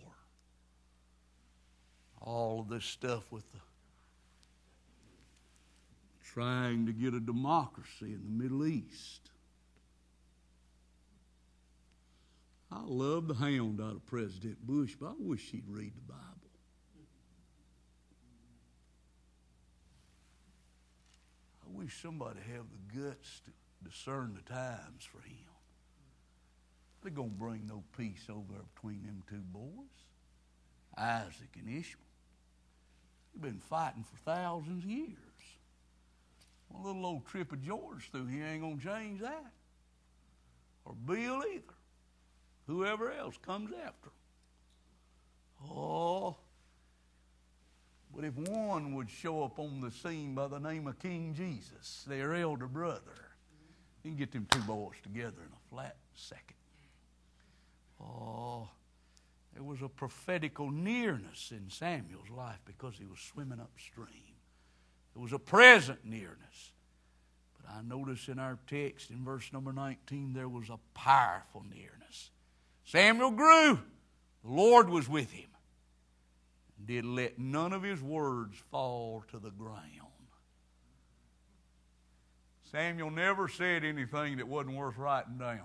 S3: All of this stuff with the trying to get a democracy in the Middle East. I love the hound out of President Bush, but I wish he'd read the Bible. I wish somebody have the guts to discern the times for him. They're going to bring no peace over between them two boys, Isaac and Ishmael. They've been fighting for thousands of years. One little old trip of George through here ain't going to change that. Or Bill either. Whoever else comes after them. Oh, but if one would show up on the scene by the name of King Jesus, their elder brother, you can get them two boys together in a flat second. Oh, there was a prophetical nearness in Samuel's life because he was swimming upstream. There was a present nearness. But I notice in our text in verse number 19, there was a powerful nearness. Samuel grew. The Lord was with him. Did let none of his words fall to the ground. Samuel never said anything that wasn't worth writing down.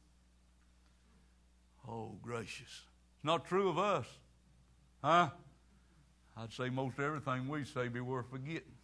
S3: Oh, gracious. It's not true of us. Huh? I'd say most everything we say be worth forgetting.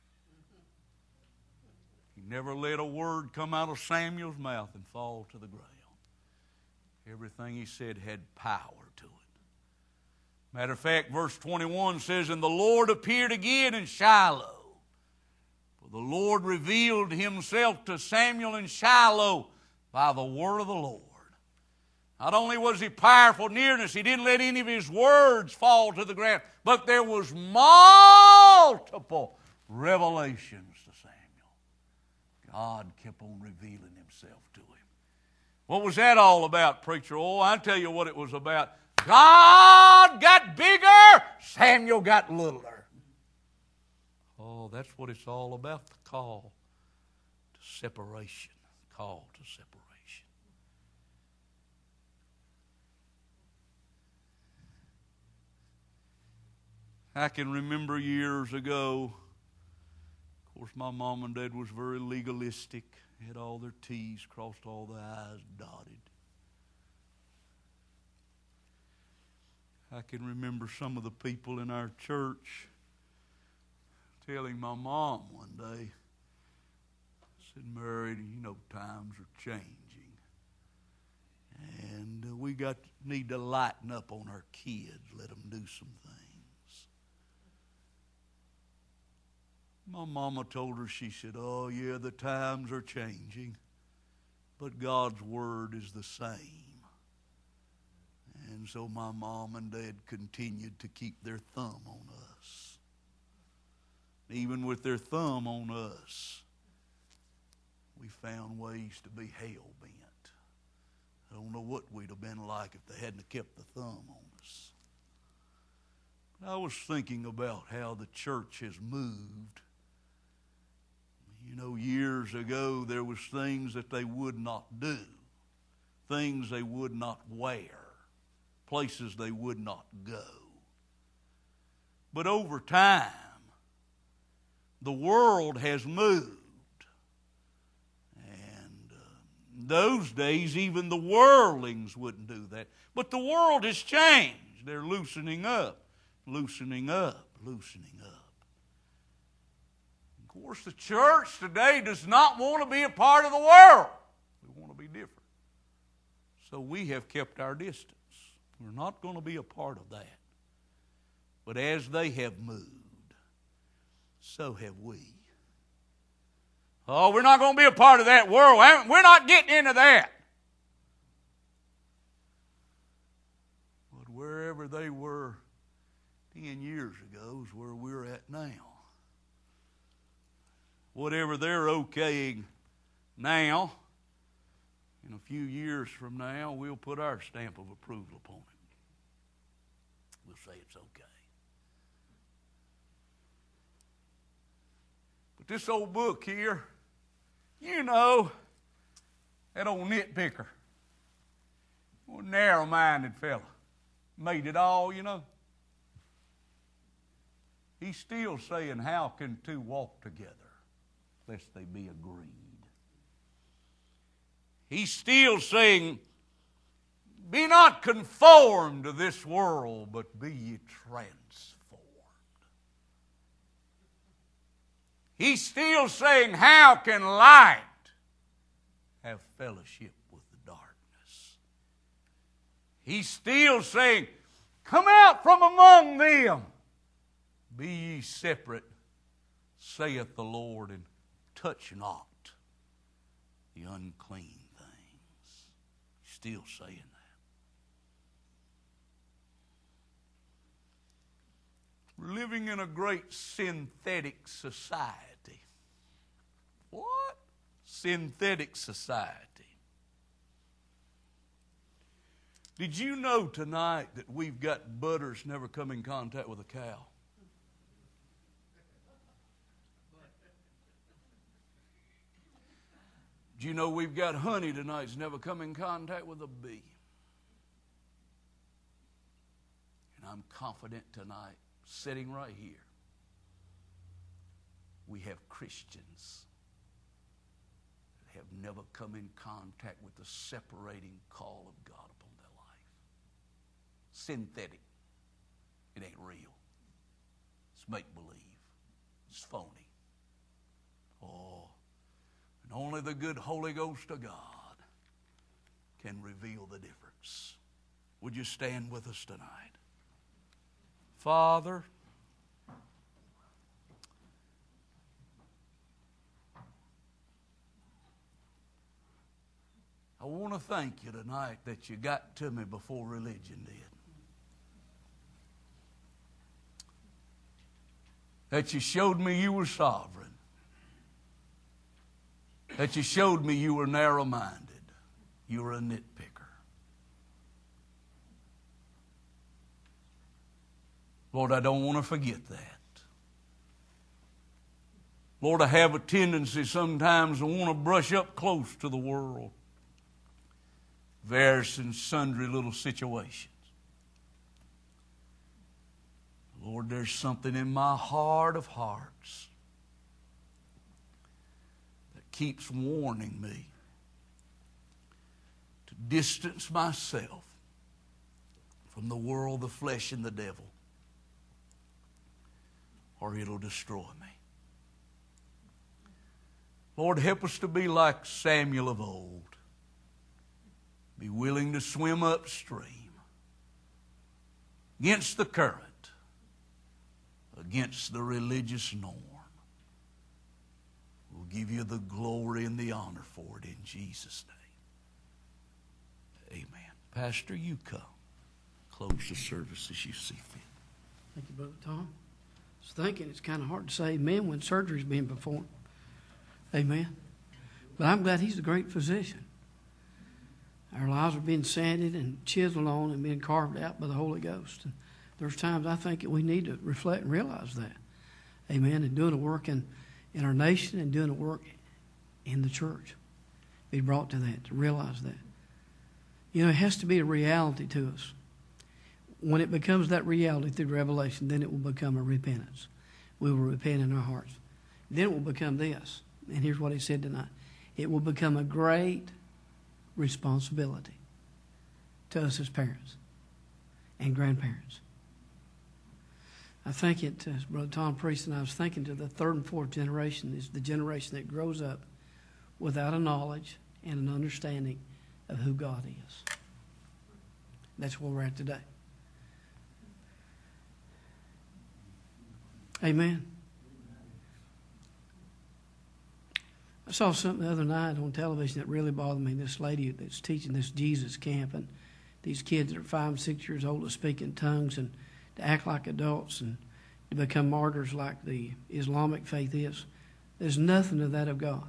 S3: He never let a word come out of Samuel's mouth and fall to the ground. Everything he said had power to it. Matter of fact, verse 21 says, "And the Lord appeared again in Shiloh. For the Lord revealed himself to Samuel in Shiloh by the word of the Lord." Not only was he powerful nearness, he didn't let any of his words fall to the ground, but there was multiple revelations to Samuel. God kept on revealing himself to him. What was that all about, preacher? Oh, I'll tell you what it was about. God got bigger, Samuel got littler. Oh, that's what it's all about, the call to separation. Call to separation. I can remember years ago, of course my mom and dad was very legalistic, had all their T's crossed, all the I's dotted. I can remember some of the people in our church telling my mom one day, I said, "Mary, you know times are changing. And we need to lighten up on our kids, let them do some things." My mama told her, she said, "Oh yeah, the times are changing, but God's word is the same." And so my mom and dad continued to keep their thumb on us. Even with their thumb on us, we found ways to be hell-bent. I don't know what we'd have been like if they hadn't kept the thumb on us. But I was thinking about how the church has moved. You know, years ago there was things that they would not do, things they would not wear, places they would not go. But over time, the world has moved. And in those days, even the worldlings wouldn't do that. But the world has changed. They're loosening up, loosening up, loosening up. Of course, the church today does not want to be a part of the world. We want to be different. So we have kept our distance. We're not going to be a part of that. But as they have moved, so have we. Oh, we're not going to be a part of that world. We're not getting into that. But wherever they were 10 years ago is where we're at now. Whatever they're okaying now, in a few years from now, we'll put our stamp of approval upon it. We'll say it's okay. But this old book here, you know, that old nitpicker, old narrow-minded fella, made it all, you know. He's still saying, how can two walk together lest they be agreed? He's still saying, be not conformed to this world, but be ye transformed. He's still saying, how can light have fellowship with the darkness? He's still saying, come out from among them. Be ye separate, saith the Lord, and touch not the unclean things. He's still saying that. We're living in a great synthetic society. What? Synthetic society. Did you know tonight that we've got butters never come in contact with a cow? Did you know we've got honey tonight that's never come in contact with a bee? And I'm confident tonight sitting right here, we have Christians that have never come in contact with the separating call of God upon their life. Synthetic. It ain't real. It's make-believe. It's phony. Oh, and only the good Holy Ghost of God can reveal the difference. Would you stand with us tonight? Father, I want to thank you tonight that you got to me before religion did. That you showed me you were sovereign. That you showed me you were narrow-minded. You were a nitpicker. Lord, I don't want to forget that. Lord, I have a tendency sometimes to want to brush up close to the world. Various and sundry little situations. Lord, there's something in my heart of hearts that keeps warning me to distance myself from the world, the flesh, and the devil, or it'll destroy me. Lord, help us to be like Samuel of old. Be willing to swim upstream against the current, against the religious norm. We'll give you the glory and the honor for it in Jesus' name. Amen. Pastor, you come. Close the service as you see fit.
S2: Thank you, Brother Tom. I was thinking it's kind of hard to say amen when surgery's being performed. Amen. But I'm glad he's a great physician. Our lives are being sanded and chiseled on and being carved out by the Holy Ghost. And there's times I think that we need to reflect and realize that. Amen. And doing a work in our nation and doing a work in the church. Be brought to that, to realize that. You know, it has to be a reality to us. When it becomes that reality through revelation, then it will become a repentance. We will repent in our hearts. Then it will become this. And here's what he said tonight. It will become a great responsibility to us as parents and grandparents. I think it, as Brother Tom Priest and I was thinking, to the third and fourth generation is the generation that grows up without a knowledge and an understanding of who God is. That's where we're at today. Amen. I saw something the other night on television that really bothered me. This lady that's teaching this Jesus camp, and these kids that are 5 and 6 years old to speak in tongues and to act like adults and to become martyrs like the Islamic faith is. There's nothing of that of God.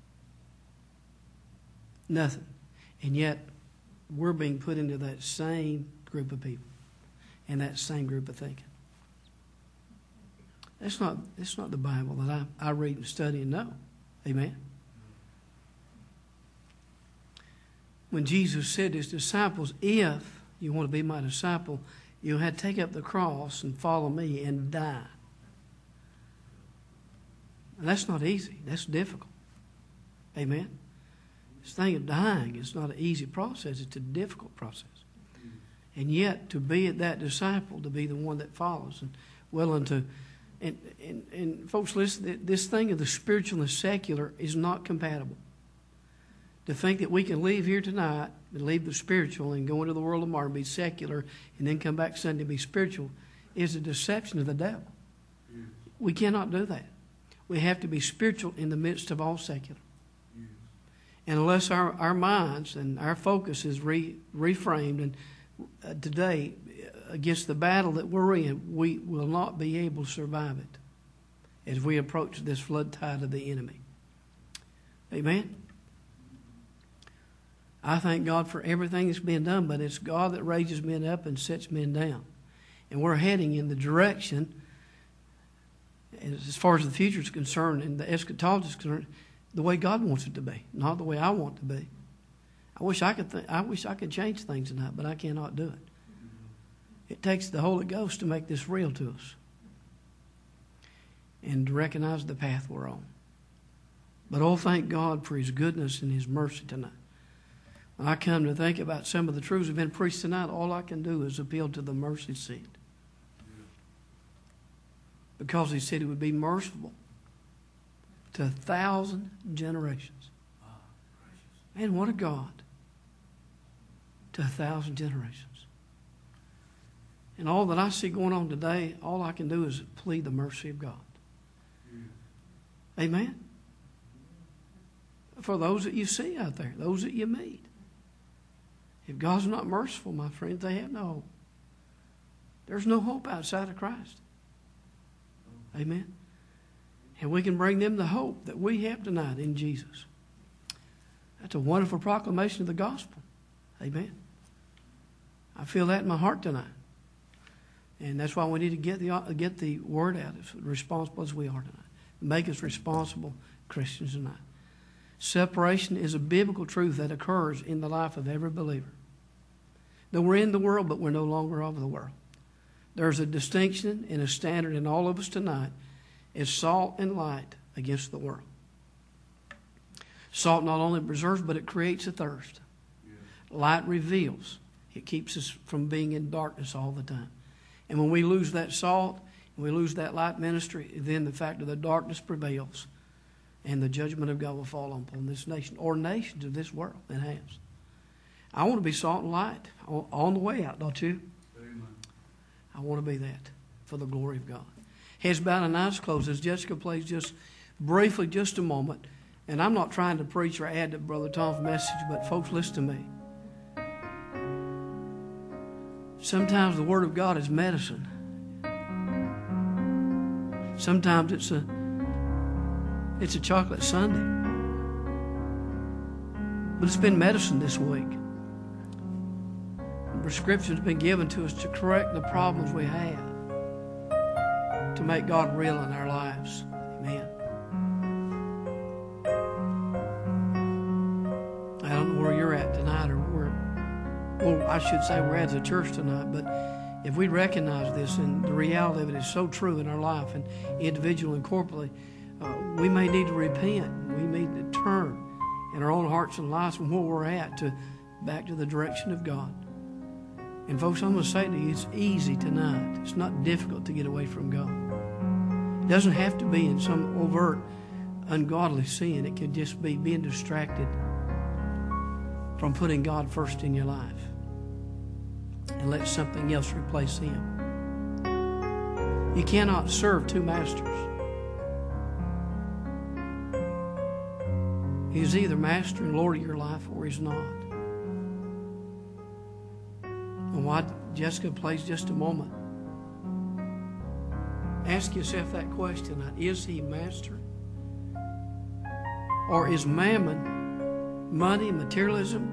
S2: Nothing. And yet, we're being put into that same group of people and that same group of thinking. It's not the Bible that I read and study and know. Amen. When Jesus said to his disciples, if you want to be my disciple, you had to take up the cross and follow me and die. And that's not easy. That's difficult. Amen. This thing of dying is not an easy process. It's a difficult process. And yet, to be that disciple, to be the one that follows and willing to... And folks, listen, this thing of the spiritual and the secular is not compatible. To think that we can leave here tonight and leave the spiritual and go into the world tomorrow and be secular and then come back Sunday and be spiritual is a deception of the devil. Yes. We cannot do that. We have to be spiritual in the midst of all secular. Yes. And unless our minds and our focus is reframed and today against the battle that we're in, we will not be able to survive it as we approach this flood tide of the enemy. Amen? I thank God for everything that's being done, but it's God that raises men up and sets men down. And we're heading in the direction, as far as the future is concerned and the eschatology is concerned, the way God wants it to be, not the way I want it to be. I wish I could change things tonight, but I cannot do it. It takes the Holy Ghost to make this real to us. and recognize the path we're on. But oh, thank God for His goodness and His mercy tonight. When I come to think about some of the truths that have been preached tonight, all I can do is appeal to the mercy seat. Because He said He would be merciful to 1,000 generations. Man, what a God. To 1,000 generations. And all that I see going on today, all I can do is plead the mercy of God. Amen? For those that you see out there, those that you meet. If God's not merciful, my friends, they have no hope. There's no hope outside of Christ. Amen? And we can bring them the hope that we have tonight in Jesus. That's a wonderful proclamation of the gospel. Amen? I feel that in my heart tonight. And that's why we need to get the word out as responsible as we are tonight. Make us responsible Christians tonight. Separation is a biblical truth that occurs in the life of every believer. That we're in the world, but we're no longer of the world. There's a distinction and a standard in all of us tonight as salt and light against the world. Salt not only preserves, but it creates a thirst. Light reveals. It keeps us from being in darkness all the time. And when we lose that salt, and we lose that light ministry, then the fact of the darkness prevails. And the judgment of God will fall upon this nation, or nations of this world. It has. I want to be salt and light on the way out, don't you?
S3: Amen.
S2: I want to be that for the glory of God. Heads bowed and eyes closed as Jessica plays just briefly, just a moment. And I'm not trying to preach or add to Brother Tom's message, but folks, listen to me. Sometimes the Word of God is medicine. Sometimes it's a chocolate sundae. But it's been medicine this week. The prescription's been given to us to correct the problems we have, to make God real in our lives. Amen. I don't know where you're at tonight, or well, I should say we're at the church tonight, but if we recognize this and the reality of it is so true in our life, and individually and corporately, we may need to repent. We need to turn in our own hearts and lives from where we're at to back to the direction of God. And folks, I'm going to say to you, it's easy tonight. It's not difficult to get away from God. It doesn't have to be in some overt, ungodly sin. It could just be being distracted from putting God first in your life and let something else replace Him. You cannot serve two masters. He's either master and Lord of your life, or He's not. And while Jessica plays just a moment, ask yourself that question. Is He master? Or is mammon, money, materialism,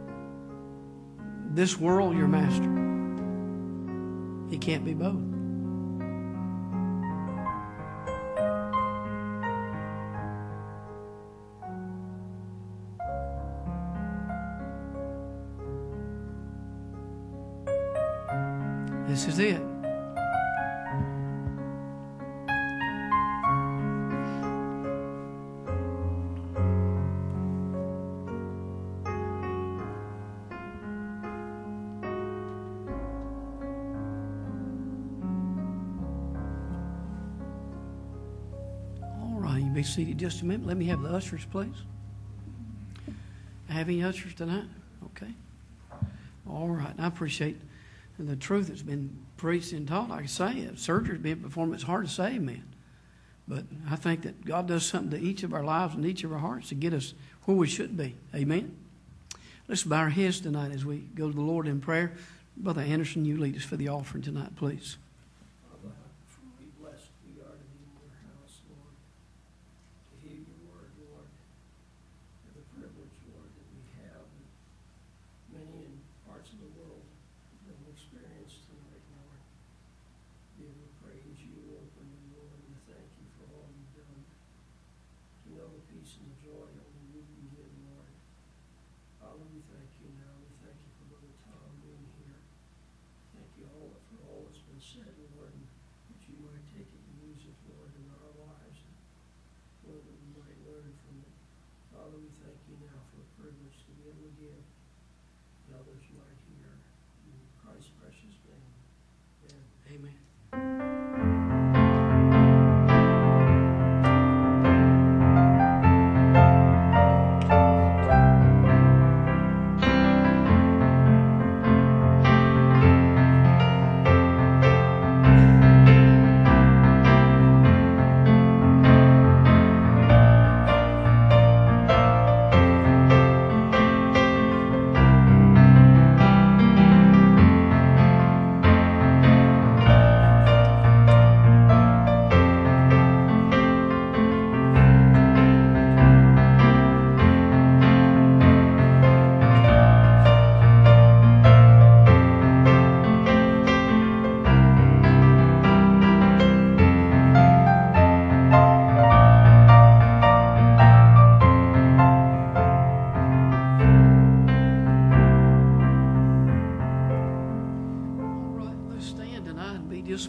S2: this world your master? He can't be both. This is it. All right, you be seated just a minute. Let me have the ushers, please. Have any ushers tonight? Okay. All right, I appreciate the truth that's been preached and taught. Like I say, surgery's been performed. It's hard to say, man. But I think that God does something to each of our lives and each of our hearts to get us where we should be. Amen. Let's bow our heads tonight as we go to the Lord in prayer. Brother Anderson, you lead us for the offering tonight, please.
S4: Father, how truly blessed we are to be in your house, Lord, to hear your word, Lord, and the privilege, Lord, that we have that many in parts of the world don't experience tonight, Lord. Be able to praise you openly, Lord, and to thank you for all you've done. To know the peace and the joy only you can give, Lord. Father, we thank you now. We thank you for Brother Tom being here. Thank you all for all that's been said, Lord, and that you might take it and use it, Lord, in our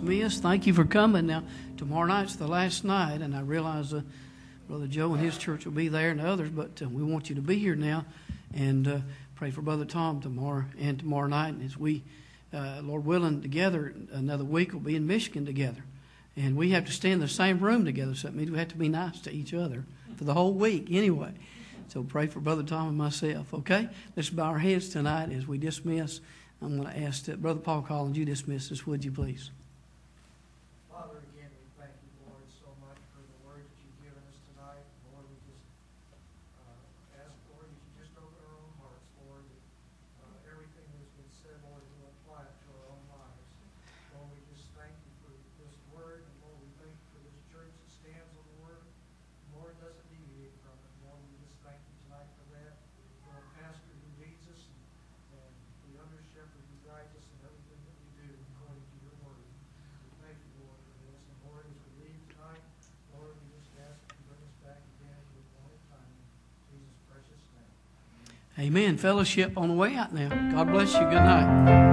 S2: dismissed. Thank you for coming. Now, tomorrow night's the last night, and I realize Brother Joe and his church will be there and others, but we want you to be here now and pray for Brother Tom tomorrow and tomorrow night. And as we, Lord willing, together another week, we'll be in Michigan together. And we have to stay in the same room together, so that means we have to be nice to each other for the whole week anyway. So pray for Brother Tom and myself, okay? Let's bow our heads tonight as we dismiss. I'm going to ask that Brother Paul Collins, you dismiss us, would you please?
S5: Father, again, we thank you, Lord, so much for the word that you've given us tonight. Lord, we just ask, Lord, that you just open our own hearts, Lord, that everything that's been said, Lord, will apply it to our own lives. Lord, we just thank you for this word, and Lord, we thank you for this church that stands on the word. Lord, doesn't deviate from it. Lord, we just thank you tonight for that, for our pastor who leads us, and the under shepherd who guides us in everything that we do according to your word. We thank you, Lord, for this. And Lord, as we leave tonight, Lord, we just ask that you bring us back again at your appointed time. In Jesus' precious name.
S2: Amen. Fellowship on the way out now. God bless you. Good night.